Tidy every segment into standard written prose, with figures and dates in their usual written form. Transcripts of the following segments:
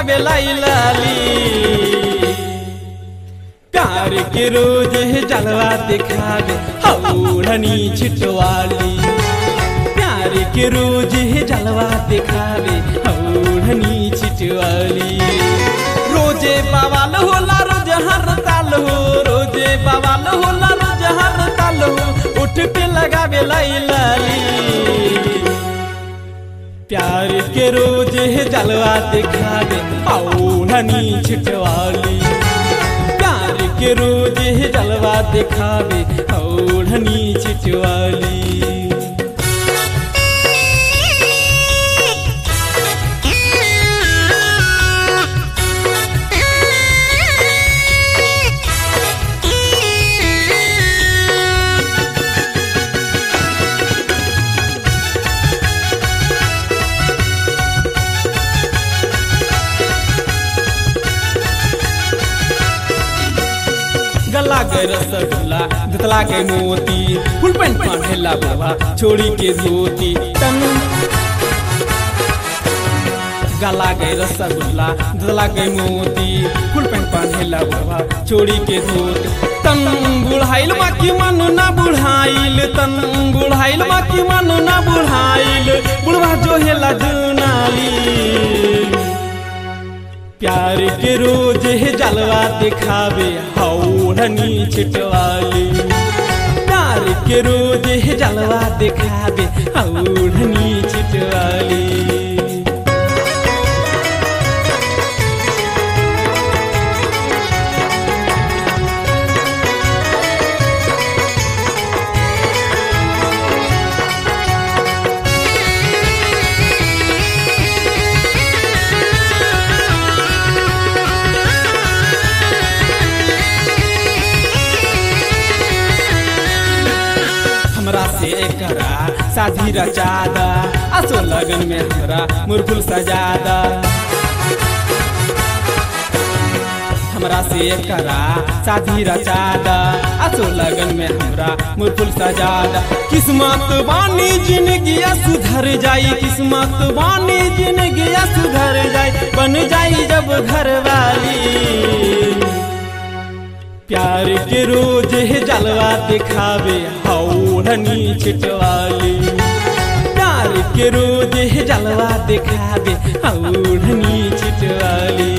लगावे लाली। प्यार के रोज जलवा दिखावे ओढ़नी छिटवाली। प्यार के रोज जलवा दिखावे ओढ़नी छिटवाली। रोजे बवाल होला रोज हर ताल हो, रोजे बवाल होला रोज हर ताल हो, उठ पे लगावे लाली। प्यार के रोज जलवा दिखावे ओढ़नी छिटवाली। प्यार के रोज जलवा दिखावे ओढ़नी छिटवाली। गला के रसगुल्ला दतला के मोती, फुल पैंट पहनेला बाबा छोड़ी के धोती। गला के रसगुल्ला दतला के मोती, फुल पैंट पहनेला बाबा छोड़ी के धोती। तन बुढ़ाइल बाकी मन ना बुढ़ाइल, तन बुढ़ाइल बाकी मन ना बुढ़ाइल, बुढ़वा जो हेला दुनाली। प्यार के रोज जलवा दिखावे ओढ़नी छिटवाली। प्यार के रोज जलवा दिखावे ओढ़नी छिटवाली। हमरा से करा शादी रचादा, असो लगन में हमरा मुरफुल सजादा। हमरा से करा शादी रचादा, असो लगन में हमरा मुरफुल सजादा। किस्मत बानी जिंदगी सुधर जाई, किस्मत बानी जिंदगी सुधर जाई, बन जाई जब घरवाली। प्यार के रोज जलवा दिखावे ओढ़नी छिटवाली। प्यार के रोज जलवा दिखावे ओढ़नी छिटवाली।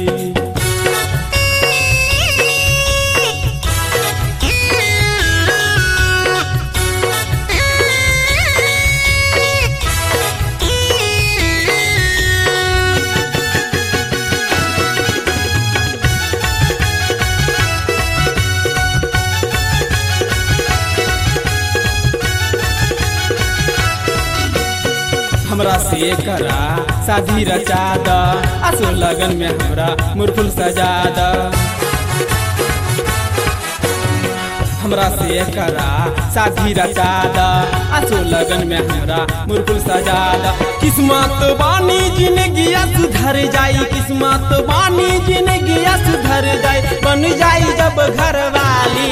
हमरा से करा शादी रचादा, असो लगन में हमरा मुरफुल सजादा। हमरा से करा शादी रचादा, असो लगन में हमरा मुरफुल सजादा। किस्मत बानी जिंदगी सुधर जाई, किस्मत बानी जिंदगी सुधर जाई, बन जाई जब घरवाली।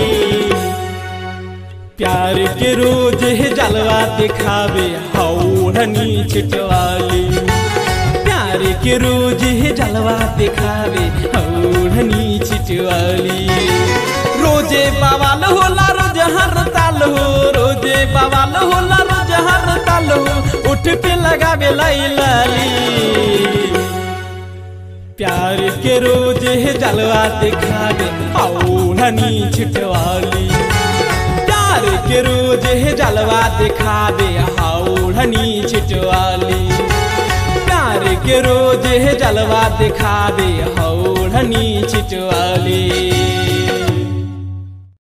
प्यार के रोज जलवा दिखावे ओढ़नी छिटवाली। प्यार के रोज जलवा दिखावे ओढ़नी छिटवाली। रोजे बवाल होला रोज हर ताल हो, रोजे बवाल होला रोज हर ताल हो, उठ पे लगावे लाली। प्यार के रोज जलवा दिखावे ओढ़नी छिटवाली। प्यार के रोज जलवा दिखावे ओढ़नी छिटवाली। प्यार के रोज जलवा दिखावे ओढ़नी छिटवाली।